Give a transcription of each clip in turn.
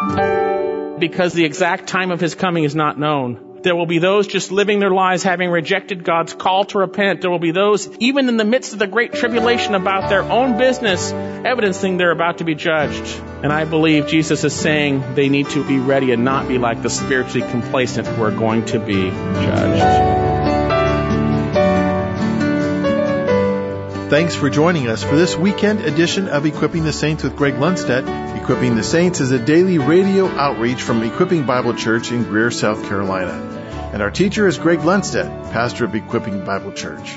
because the exact time of his coming is not known. There will be those just living their lives having rejected God's call to repent. There will be those, even in the midst of the great tribulation, about their own business, evidencing they're about to be judged. And I believe Jesus is saying they need to be ready and not be like the spiritually complacent who are going to be judged. Thanks for joining us for this weekend edition of Equipping the Saints with Greg Lundstedt. Equipping the Saints is a daily radio outreach from Equipping Bible Church in Greer, South Carolina. And our teacher is Greg Lundstedt, pastor of Equipping Bible Church.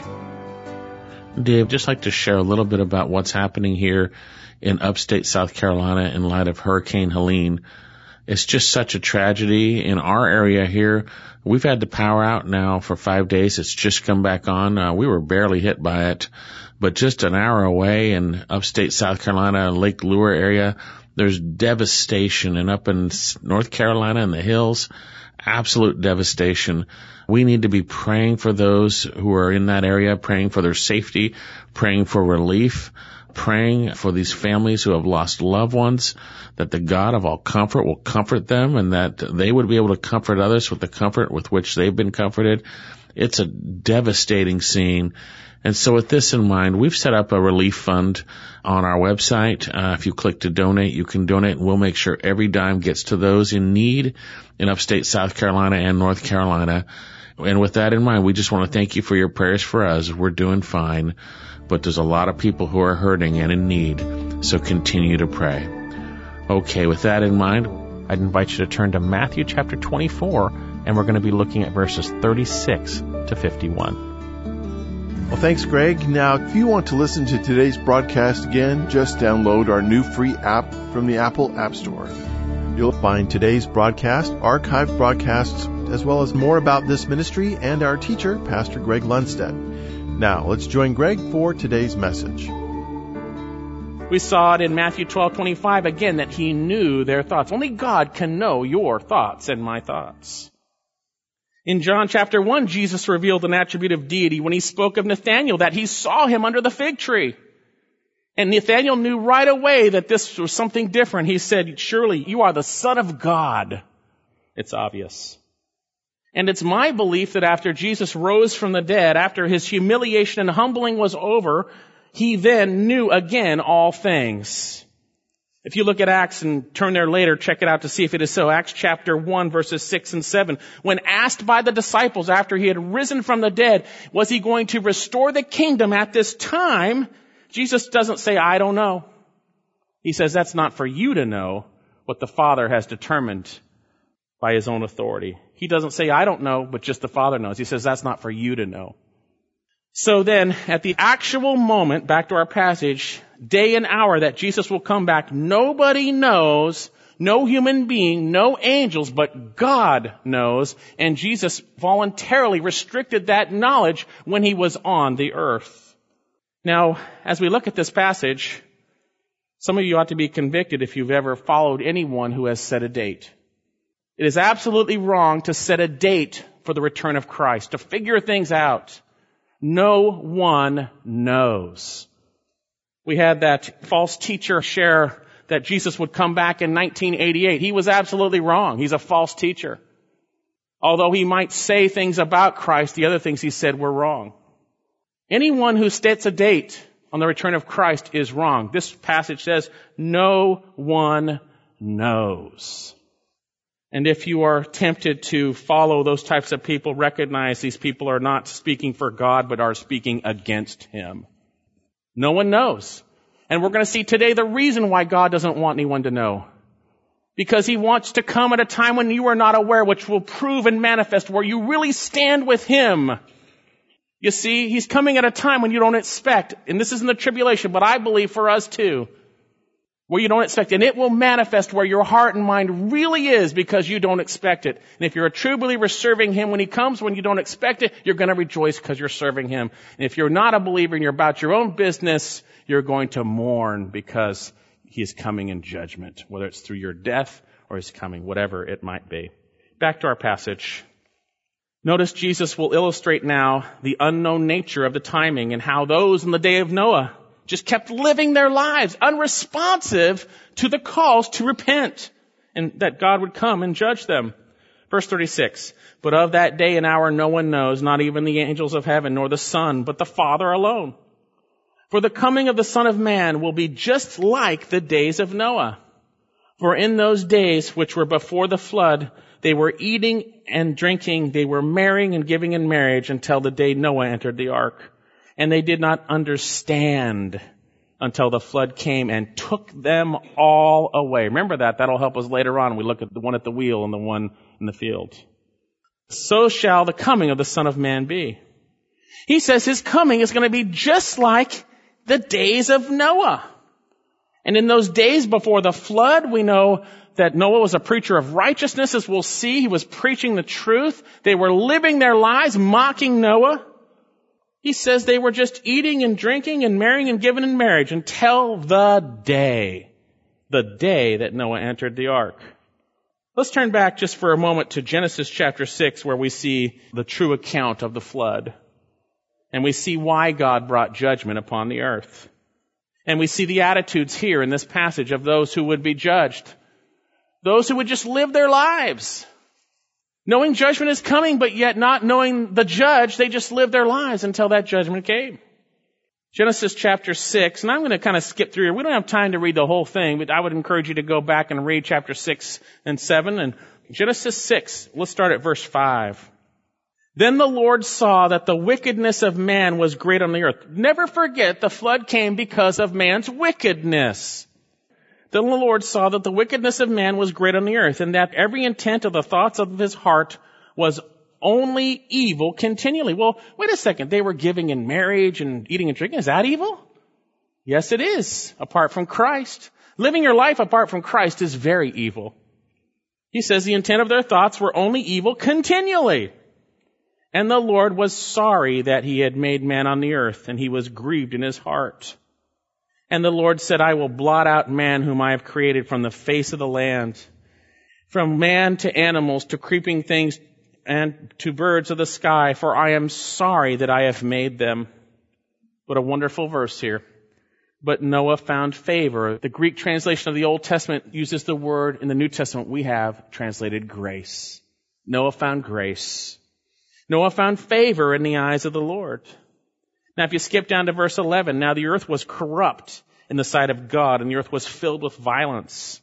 Dave, I'd just like to share a little bit about what's happening here in upstate South Carolina in light of Hurricane Helene. It's just such a tragedy in our area here. We've had the power out now for 5 days. It's just come back on. We were barely hit by it. But just an hour away in upstate South Carolina, Lake Lure area, there's devastation. And up in North Carolina in the hills, absolute devastation. We need to be praying for those who are in that area, praying for their safety, praying for relief, praying for these families who have lost loved ones, that the God of all comfort will comfort them and that they would be able to comfort others with the comfort with which they've been comforted. It's a devastating scene. And so with this in mind, we've set up a relief fund on our website. If you click to donate, you can donate, and we'll make sure every dime gets to those in need in upstate South Carolina and North Carolina. And with that in mind, we just want to thank you for your prayers for us. We're doing fine, but there's a lot of people who are hurting and in need, so continue to pray. Okay, with that in mind, I'd invite you to turn to Matthew chapter 24, and we're going to be looking at verses 36 to 51. Well, thanks, Greg. Now, if you want to listen to today's broadcast again, just download our new free app from the Apple App Store. You'll find today's broadcast, archived broadcasts, as well as more about this ministry and our teacher, Pastor Greg Lundstedt. Now, let's join Greg for today's message. We saw it in Matthew 12:25 again, that he knew their thoughts. Only God can know your thoughts and my thoughts. In John chapter 1, Jesus revealed an attribute of deity when he spoke of Nathanael, that he saw him under the fig tree. And Nathanael knew right away that this was something different. He said, "Surely you are the Son of God." It's obvious. And it's my belief that after Jesus rose from the dead, after his humiliation and humbling was over, he then knew again all things. If you look at Acts and turn there later, check it out to see if it is so. Acts chapter 1, verses 6 and 7. When asked by the disciples after he had risen from the dead, was he going to restore the kingdom at this time? Jesus doesn't say, "I don't know." He says, "That's not for you to know what the Father has determined by his own authority." He doesn't say, "I don't know," but just the Father knows. He says, "That's not for you to know." So then, at the actual moment, back to our passage, day and hour that Jesus will come back, nobody knows, no human being, no angels, but God knows. And Jesus voluntarily restricted that knowledge when he was on the earth. Now, as we look at this passage, some of you ought to be convicted if you've ever followed anyone who has set a date. It is absolutely wrong to set a date for the return of Christ, to figure things out. No one knows. We had that false teacher share that Jesus would come back in 1988. He was absolutely wrong. He's a false teacher. Although he might say things about Christ, the other things he said were wrong. Anyone who sets a date on the return of Christ is wrong. This passage says, no one knows. And if you are tempted to follow those types of people, recognize these people are not speaking for God, but are speaking against him. No one knows. And we're going to see today the reason why God doesn't want anyone to know. Because he wants to come at a time when you are not aware, which will prove and manifest where you really stand with him. You see, he's coming at a time when you don't expect, and this isn't the tribulation, but I believe for us too, where you don't expect, and it will manifest where your heart and mind really is because you don't expect it. And if you're a true believer serving him when he comes, when you don't expect it, you're going to rejoice because you're serving him. And if you're not a believer and you're about your own business, you're going to mourn because he is coming in judgment, whether it's through your death or his coming, whatever it might be. Back to our passage. Notice Jesus will illustrate now the unknown nature of the timing and how those in the day of Noah just kept living their lives unresponsive to the calls to repent. and that God would come and judge them. Verse 36, but of that day and hour no one knows, not even the angels of heaven, nor the Son, but the Father alone. For the coming of the Son of Man will be just like the days of Noah. For in those days which were before the flood, they were eating and drinking, they were marrying and giving in marriage until the day Noah entered the ark. And they did not understand until the flood came and took them all away. Remember that. That'll help us later on. We look at the one at the wheel and the one in the field. So shall the coming of the Son of Man be. He says his coming is going to be just like the days of Noah. And in those days before the flood, we know that Noah was a preacher of righteousness, as we'll see. He was preaching the truth. They were living their lives mocking Noah. He says they were just eating and drinking and marrying and giving in marriage until the day that Noah entered the ark. Let's turn back just for a moment to Genesis chapter 6, where we see the true account of the flood. And we see why God brought judgment upon the earth. And we see the attitudes here in this passage of those who would be judged. Those who would just live their lives. Knowing judgment is coming, but yet not knowing the judge, they just lived their lives until that judgment came. Genesis chapter 6, and I'm going to kind of skip through here. We don't have time to read the whole thing, but I would encourage you to go back and read chapter 6 and 7. And Genesis 6, let's start at verse 5. Then the Lord saw that the wickedness of man was great on the earth. Never forget, the flood came because of man's wickedness. Then the Lord saw that the wickedness of man was great on the earth, and that every intent of the thoughts of his heart was only evil continually. Well, wait a second. They were giving in marriage and eating and drinking. Is that evil? Yes, it is, apart from Christ. Living your life apart from Christ is very evil. He says the intent of their thoughts were only evil continually. And the Lord was sorry that he had made man on the earth, and he was grieved in his heart. And the Lord said, I will blot out man whom I have created from the face of the land, from man to animals, to creeping things, and to birds of the sky, for I am sorry that I have made them. What a wonderful verse here. But Noah found favor. The Greek translation of the Old Testament uses the word in the New Testament we have translated grace. Noah found grace. Noah found favor in the eyes of the Lord. Now, if you skip down to verse 11, now the earth was corrupt in the sight of God, and the earth was filled with violence.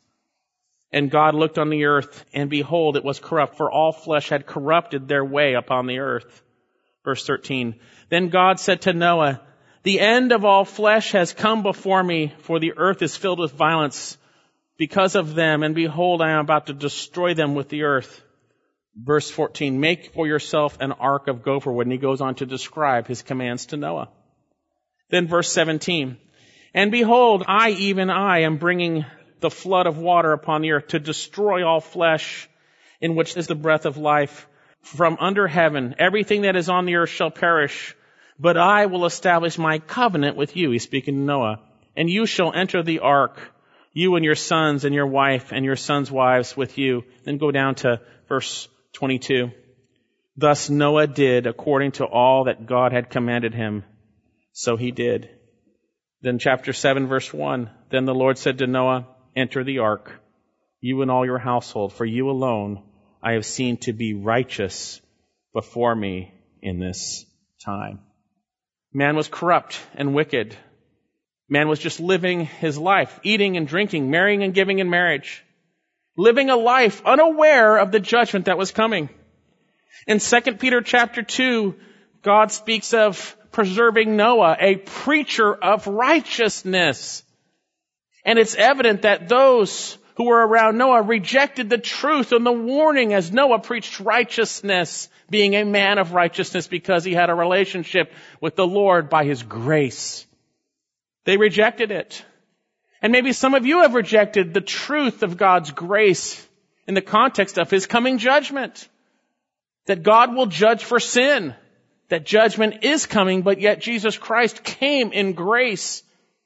And God looked on the earth, and behold, it was corrupt, for all flesh had corrupted their way upon the earth. Verse 13, then God said to Noah, the end of all flesh has come before me, for the earth is filled with violence because of them, and behold, I am about to destroy them with the earth. Verse 14, make for yourself an ark of gopher wood. And he goes on to describe his commands to Noah. Then verse 17, and behold, I, even I, am bringing the flood of water upon the earth to destroy all flesh, in which is the breath of life. From under heaven, everything that is on the earth shall perish, but I will establish my covenant with you. He's speaking to Noah. And you shall enter the ark, you and your sons and your wife and your sons' wives with you. Then go down to verse 22. Thus Noah did according to all that God had commanded him. So he did. Then chapter 7, verse 1. Then the Lord said to Noah, enter the ark, you and all your household, for you alone I have seen to be righteous before me in this time. Man was corrupt and wicked. Man was just living his life, eating and drinking, marrying and giving in marriage. Living a life unaware of the judgment that was coming. In 2 Peter chapter 2, God speaks of preserving Noah, a preacher of righteousness. And it's evident that those who were around Noah rejected the truth and the warning as Noah preached righteousness, being a man of righteousness because he had a relationship with the Lord by his grace. They rejected it. And maybe some of you have rejected the truth of God's grace in the context of his coming judgment. That God will judge for sin. That judgment is coming, but yet Jesus Christ came in grace.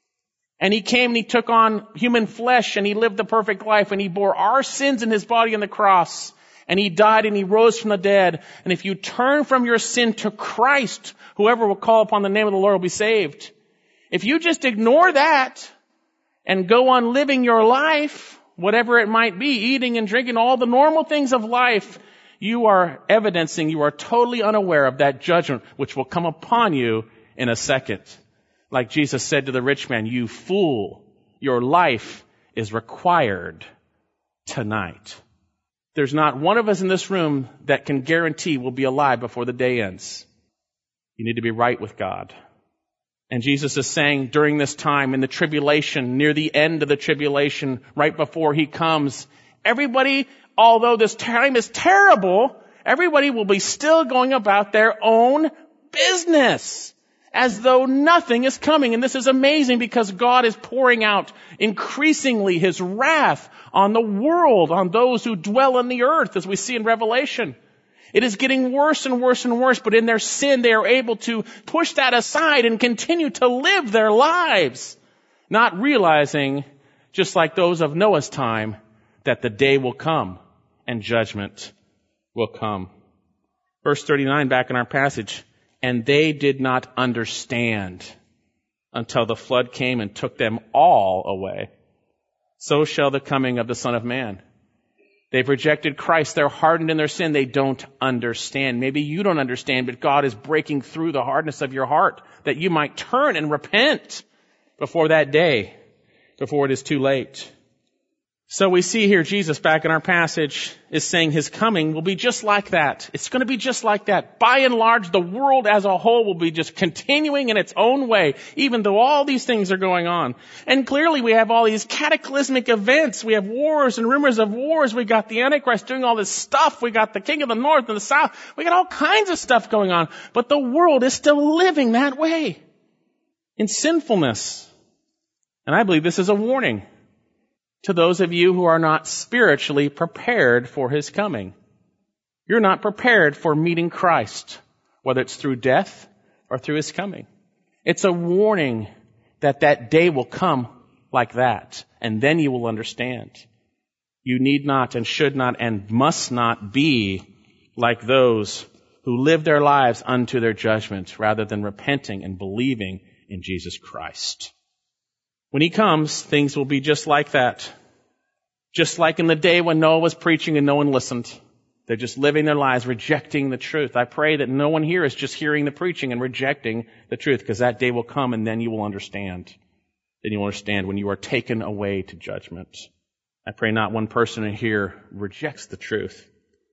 And he came and he took on human flesh and he lived the perfect life and he bore our sins in his body on the cross. And he died and he rose from the dead. And if you turn from your sin to Christ, whoever will call upon the name of the Lord will be saved. If you just ignore that and go on living your life whatever it might be, eating and drinking, all the normal things of life, you are evidencing, you are totally unaware of that judgment which will come upon you in a second. Like Jesus said to the rich man, you fool, your life is required tonight. There's not one of us in this room that can guarantee we'll be alive before the day ends. You need to be right with God. And Jesus is saying during this time in the tribulation, near the end of the tribulation, right before he comes, everybody, although this time is terrible, everybody will be still going about their own business as though nothing is coming. And this is amazing because God is pouring out increasingly his wrath on the world, on those who dwell on the earth, as we see in Revelation. It is getting worse and worse and worse, but in their sin they are able to push that aside and continue to live their lives, not realizing, just like those of Noah's time, that the day will come and judgment will come. Verse 39 back in our passage, and they did not understand until the flood came and took them all away. So shall the coming of the Son of Man. They've rejected Christ. They're hardened in their sin. They don't understand. Maybe you don't understand, but God is breaking through the hardness of your heart that you might turn and repent before that day, before it is too late. So we see here Jesus back in our passage is saying his coming will be just like that. It's going to be just like that. By and large, the world as a whole will be just continuing in its own way, even though all these things are going on. And clearly we have all these cataclysmic events. We have wars and rumors of wars. We got the Antichrist doing all this stuff. We got the king of the north and the south. We got all kinds of stuff going on. But the world is still living that way in sinfulness. And I believe this is a warning to those of you who are not spiritually prepared for his coming. You're not prepared for meeting Christ, whether it's through death or through his coming. It's a warning that that day will come like that, and then you will understand. You need not and should not and must not be like those who live their lives unto their judgment rather than repenting and believing in Jesus Christ. When he comes, things will be just like that. Just like in the day when Noah was preaching and no one listened. They're just living their lives rejecting the truth. I pray that no one here is just hearing the preaching and rejecting the truth, because that day will come and then you will understand. Then you will understand when you are taken away to judgment. I pray not one person in here rejects the truth.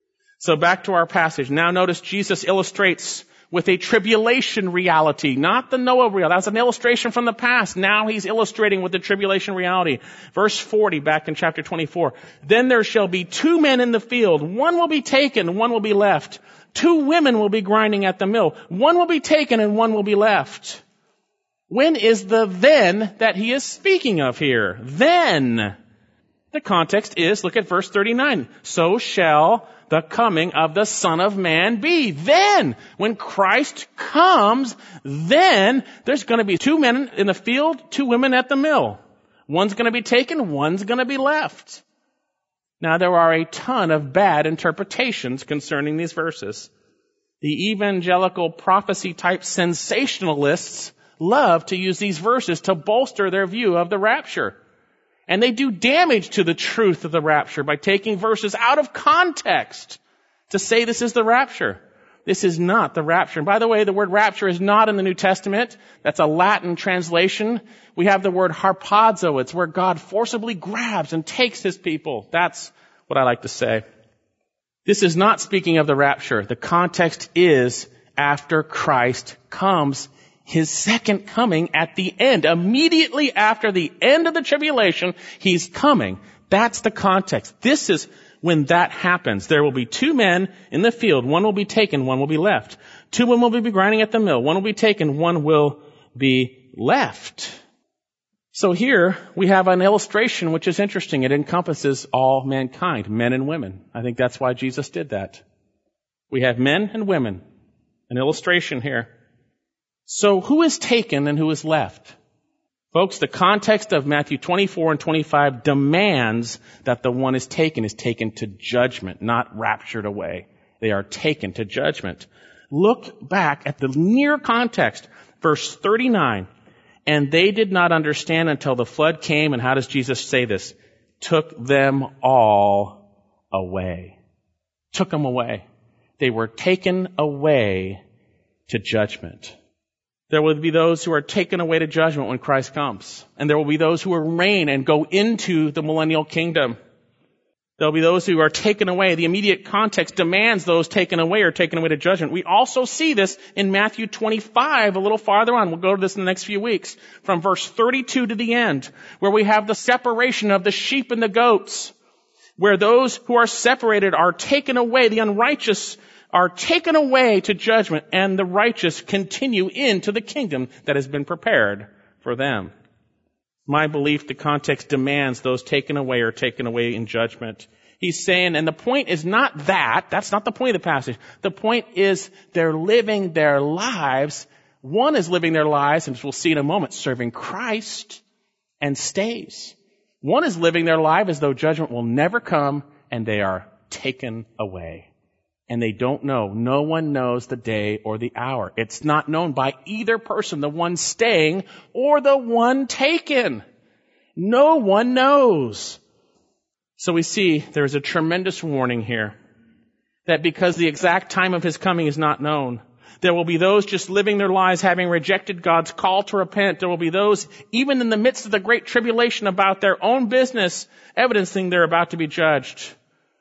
So back to our passage. Now notice Jesus illustrates with a tribulation reality, not the Noah reality. That was an illustration from the past. Now he's illustrating with the tribulation reality. Verse 40, back in chapter 24. Then there shall be 2 men in the field. One will be taken, one will be left. 2 women will be grinding at the mill. One will be taken and one will be left. When is the then that he is speaking of here? Then. The context is, look at verse 39. So shall the coming of the Son of Man be. Then, when Christ comes, then there's going to be 2 men in the field, 2 women at the mill. One's going to be taken, one's going to be left. Now, there are a ton of bad interpretations concerning these verses. The evangelical prophecy-type sensationalists love to use these verses to bolster their view of the rapture. And they do damage to the truth of the rapture by taking verses out of context to say this is the rapture. This is not the rapture. And by the way, the word rapture is not in the New Testament. That's a Latin translation. We have the word harpazo. It's where God forcibly grabs and takes his people. That's what I like to say. This is not speaking of the rapture. The context is after Christ comes, his second coming at the end. Immediately after the end of the tribulation, he's coming. That's the context. This is when that happens. There will be 2 men in the field. One will be taken, one will be left. 2 women will be grinding at the mill. One will be taken, one will be left. So here we have an illustration which is interesting. It encompasses all mankind, men and women. I think that's why Jesus did that. We have men and women. An illustration here. So who is taken and who is left? Folks, the context of Matthew 24 and 25 demands that the one is taken to judgment, not raptured away. They are taken to judgment. Look back at the near context, verse 39. And they did not understand until the flood came. And how does Jesus say this? took them all away. Took them away. They were taken away to judgment. There will be those who are taken away to judgment when Christ comes. And there will be those who will reign and go into the millennial kingdom. There will be those who are taken away. The immediate context demands those taken away are taken away to judgment. We also see this in Matthew 25, a little farther on. We'll go to this in the next few weeks, from verse 32 to the end, where we have the separation of the sheep and the goats, where those who are separated are taken away. The unrighteous are taken away to judgment, and the righteous continue into the kingdom that has been prepared for them. My belief, the context demands those taken away are taken away in judgment. He's saying, and the point is not that. That's not the point of the passage. The point is they're living their lives. One is living their lives, and as we'll see in a moment, serving Christ and stays. One is living their life as though judgment will never come, and they are taken away. And they don't know. No one knows the day or the hour. It's not known by either person, the one staying or the one taken. No one knows. So we see there is a tremendous warning here that because the exact time of his coming is not known, there will be those just living their lives having rejected God's call to repent. There will be those, even in the midst of the great tribulation about their own business, evidencing they're about to be judged.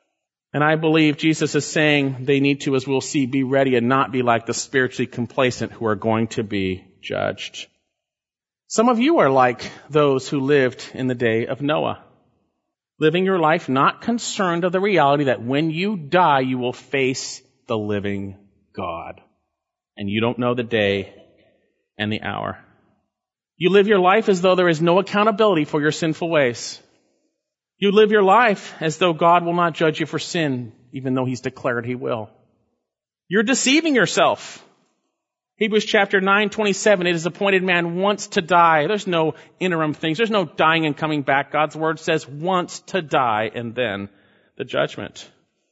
And I believe Jesus is saying they need to, as we'll see, be ready and not be like the spiritually complacent who are going to be judged. Some of you are like those who lived in the day of Noah, living your life not concerned of the reality that when you die, you will face the living God. And you don't know the day and the hour. You live your life as though there is no accountability for your sinful ways. You live your life as though God will not judge you for sin, even though he's declared he will. You're deceiving yourself. Hebrews chapter 9:27, it is appointed man once to die. There's no interim things. There's no dying and coming back. God's word says once to die and then the judgment.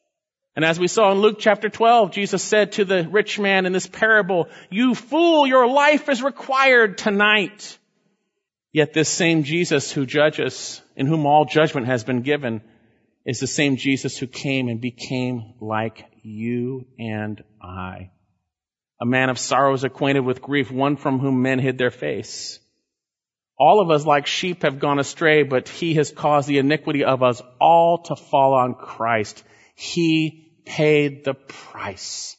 And as we saw in Luke chapter 12, Jesus said to the rich man in this parable, "You fool, your life is required tonight." Yet this same Jesus who judges, in whom all judgment has been given, is the same Jesus who came and became like you and I. A man of sorrows, acquainted with grief, one from whom men hid their face. All of us like sheep have gone astray, but he has caused the iniquity of us all to fall on Christ. He paid the price.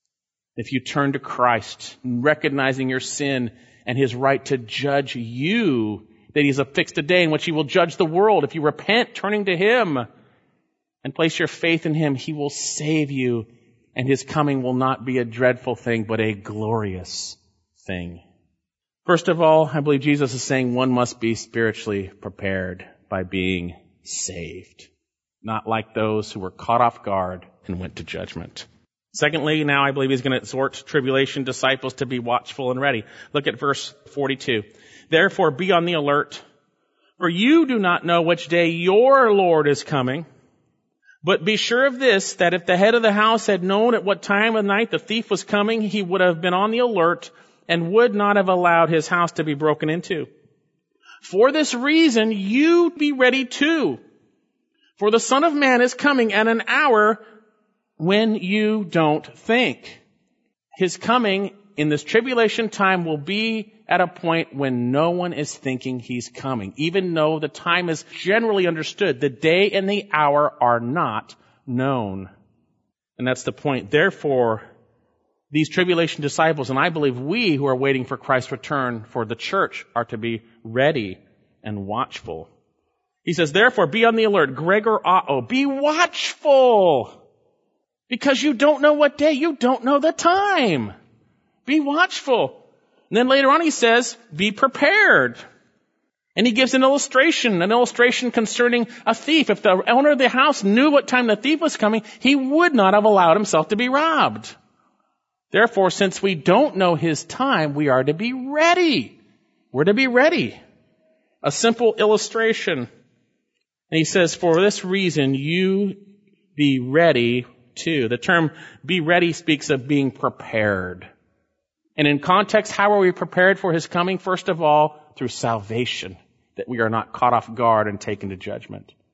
If you turn to Christ, recognizing your sin and his right to judge you, that he's affixed a day in which he will judge the world. If you repent, turning to him and place your faith in him, he will save you, and his coming will not be a dreadful thing, but a glorious thing. First of all, I believe Jesus is saying one must be spiritually prepared by being saved, not like those who were caught off guard and went to judgment. Secondly, now I believe he's going to exhort tribulation disciples to be watchful and ready. Look at verse 42. Therefore, be on the alert, for you do not know which day your Lord is coming. But be sure of this, that if the head of the house had known at what time of night the thief was coming, he would have been on the alert and would not have allowed his house to be broken into. For this reason, you be ready too. For the Son of Man is coming at an hour when you don't think. His coming in this tribulation time will be at a point when no one is thinking he's coming, even though the time is generally understood. The day and the hour are not known. And that's the point. Therefore, these tribulation disciples, and I believe we who are waiting for Christ's return for the church, are to be ready and watchful. He says, therefore, be on the alert. Gregor ao, be watchful. Because you don't know what day, you don't know the time. Be watchful. And then later on he says, be prepared. And he gives an illustration concerning a thief. If the owner of the house knew what time the thief was coming, he would not have allowed himself to be robbed. Therefore, since we don't know his time, we are to be ready. We're to be ready. A simple illustration. And he says, for this reason, you be ready too. The term be ready speaks of being prepared. And in context, how are we prepared for his coming? First of all, through salvation, that we are not caught off guard and taken to judgment.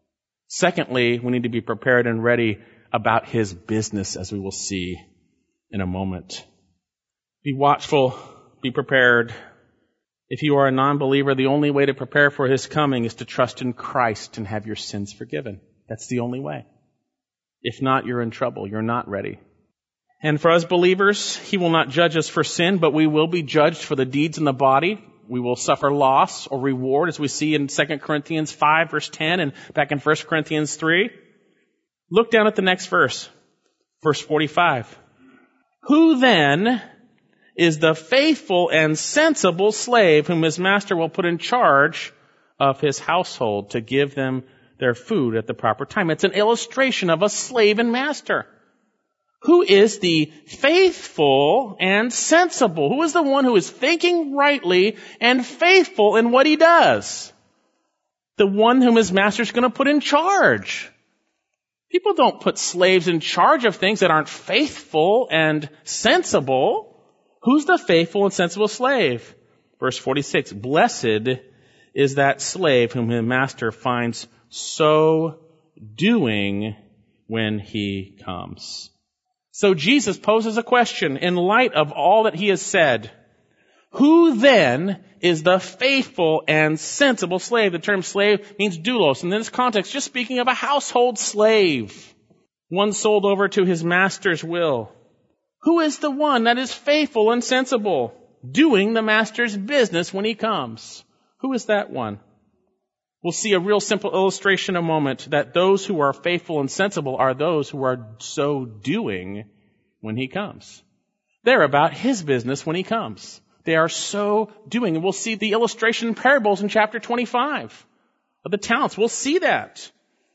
Secondly, we need to be prepared and ready about his business, as we will see in a moment. Be watchful, be prepared. If you are a non-believer, the only way to prepare for his coming is to trust in Christ and have your sins forgiven. That's the only way. If not, you're in trouble. You're not ready. And for us believers, he will not judge us for sin, but we will be judged for the deeds in the body. We will suffer loss or reward, as we see in 2 Corinthians 5, verse 10, and back in 1 Corinthians 3. Look down at the next verse, verse 45. Who then is the faithful and sensible slave whom his master will put in charge of his household to give them their food at the proper time? It's an illustration of a slave and master. Who is the faithful and sensible? Who is the one who is thinking rightly and faithful in what he does? The one whom his master's going to put in charge. People don't put slaves in charge of things that aren't faithful and sensible. Who's the faithful and sensible slave? Verse 46, blessed is that slave whom his master finds so doing when he comes. So Jesus poses a question in light of all that he has said. Who then is the faithful and sensible slave? The term slave means doulos. And in this context, just speaking of a household slave, one sold over to his master's will. Who is the one that is faithful and sensible, doing the master's business when he comes? Who is that one? We'll see a real simple illustration in a moment that those who are faithful and sensible are those who are so doing when he comes. They're about his business when he comes. They are so doing. And we'll see the illustration in parables in chapter 25 of the talents. We'll see that.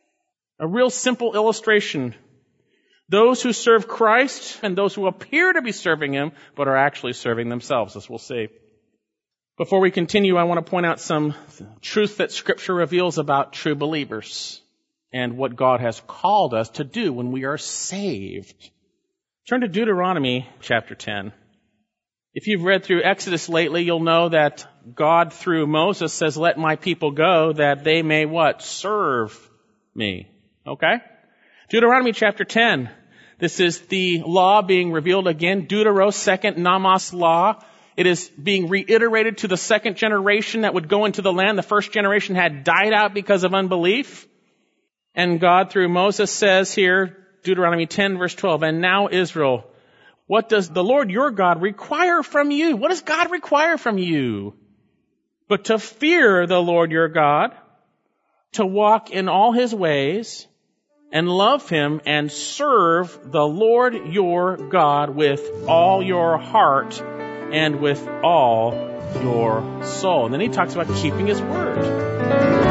A real simple illustration. Those who serve Christ and those who appear to be serving him but are actually serving themselves, as we'll see. Before we continue, I want to point out some truth that Scripture reveals about true believers and what God has called us to do when we are saved. Turn to Deuteronomy chapter 10. If you've read through Exodus lately, you'll know that God, through Moses, says, let my people go that they may what? Serve me. Okay? Deuteronomy chapter 10. This is the law being revealed again. Deuteros, second Namas law. It is being reiterated to the second generation that would go into the land. The first generation had died out because of unbelief. And God, through Moses, says here, Deuteronomy 10, verse 12, and now Israel, what does the Lord your God require from you? What does God require from you? But to fear the Lord your God, to walk in all his ways, and love him and serve the Lord your God with all your heart and with all your soul. And then he talks about keeping his word.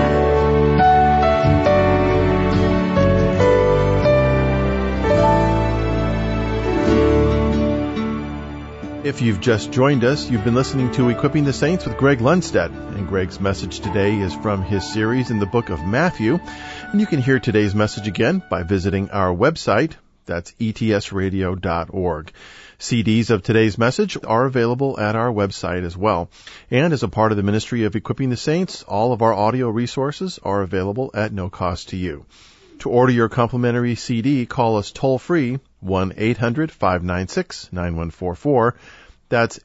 If you've just joined us, you've been listening to Equipping the Saints with Greg Lundstedt. And Greg's message today is from his series in the book of Matthew. And you can hear today's message again by visiting our website. That's etsradio.org. CDs of today's message are available at our website as well. And as a part of the ministry of Equipping the Saints, all of our audio resources are available at no cost to you. To order your complimentary CD, call us toll-free, 1-800-596-9144. That's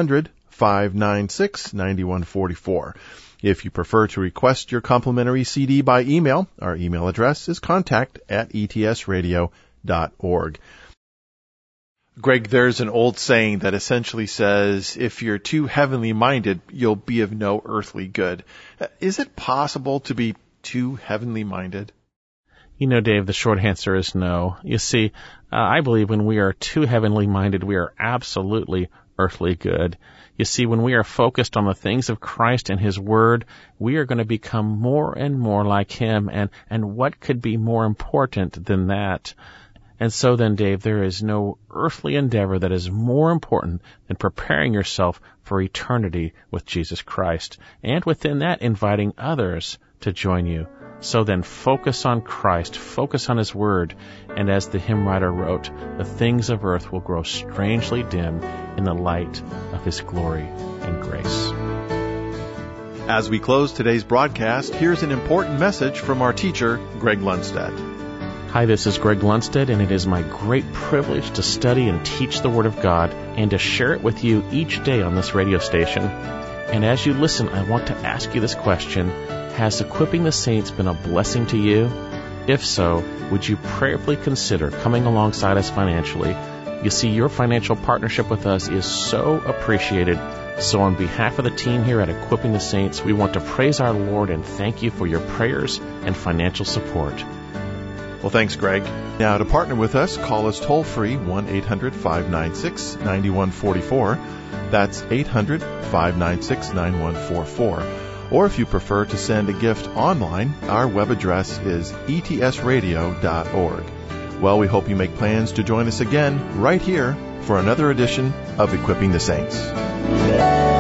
800-596-9144. If you prefer to request your complimentary CD by email, our email address is contact@etsradio.org. Greg, there's an old saying that essentially says, if you're too heavenly minded, you'll be of no earthly good. Is it possible to be too heavenly minded? You know, Dave, the short answer is no. You see, I believe when we are too heavenly minded, we are absolutely earthly good. You see, when we are focused on the things of Christ and his word, we are going to become more and more like him. And what could be more important than that? And so then, Dave, there is no earthly endeavor that is more important than preparing yourself for eternity with Jesus Christ. And within that, inviting others to join you. So then focus on Christ, focus on his word, and as the hymn writer wrote, the things of earth will grow strangely dim in the light of his glory and grace. As we close today's broadcast, here's an important message from our teacher, Greg Lundstedt. Hi, this is Greg Lundstedt, and it is my great privilege to study and teach the Word of God and to share it with you each day on this radio station. And as you listen, I want to ask you this question: has Equipping the Saints been a blessing to you? If so, would you prayerfully consider coming alongside us financially? You see, your financial partnership with us is so appreciated. So on behalf of the team here at Equipping the Saints, we want to praise our Lord and thank you for your prayers and financial support. Well, thanks, Greg. Now, to partner with us, call us toll-free, 1-800-596-9144. That's 800-596-9144. Or if you prefer to send a gift online, our web address is etsradio.org. Well, we hope you make plans to join us again right here for another edition of Equipping the Saints.